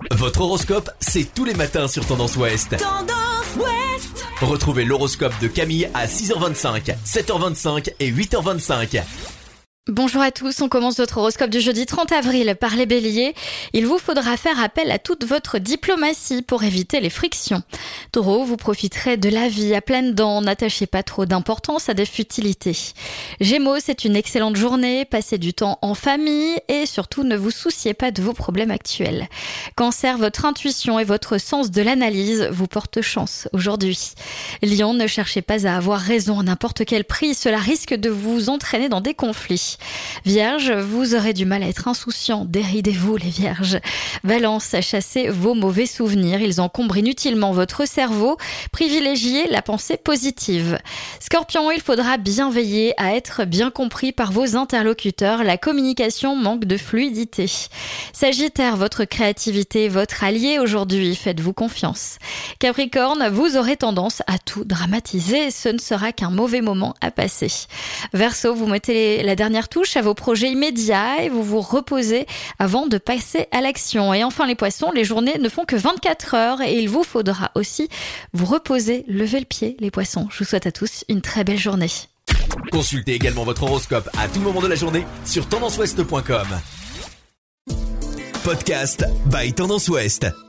Votre horoscope, c'est tous les matins sur Tendance Ouest. Tendance Ouest. Retrouvez l'horoscope de Camille à 6h25, 7h25 et 8h25. Bonjour à tous, on commence votre horoscope du jeudi 30 avril par les béliers. Il vous faudra faire appel à toute votre diplomatie pour éviter les frictions. Taureau, vous profiterez de la vie à pleines dents, n'attachez pas trop d'importance à des futilités. Gémeaux, c'est une excellente journée, passez du temps en famille et surtout ne vous souciez pas de vos problèmes actuels. Cancer, votre intuition et votre sens de l'analyse vous portent chance aujourd'hui. Lion, ne cherchez pas à avoir raison à n'importe quel prix, cela risque de vous entraîner dans des conflits. Vierge, vous aurez du mal à être insouciant, déridez-vous les vierges. Balance, chassez vos mauvais souvenirs, ils encombrent inutilement votre cerveau, privilégiez la pensée positive. Scorpion, il faudra bien veiller à être bien compris par vos interlocuteurs, la communication manque de fluidité. Sagittaire, votre créativité est votre allié aujourd'hui, faites-vous confiance. Capricorne, vous aurez tendance à tout dramatiser, ce ne sera qu'un mauvais moment à passer. Verseau, vous mettez la dernière touche à vos projets immédiats et vous vous reposez avant de passer à l'action. Et enfin les poissons, les journées ne font que 24 heures et il vous faudra aussi vous reposer, lever le pied les poissons. Je vous souhaite à tous une très belle journée. Consultez également votre horoscope à tout moment de la journée sur tendanceouest.com. Podcast by Tendance Ouest.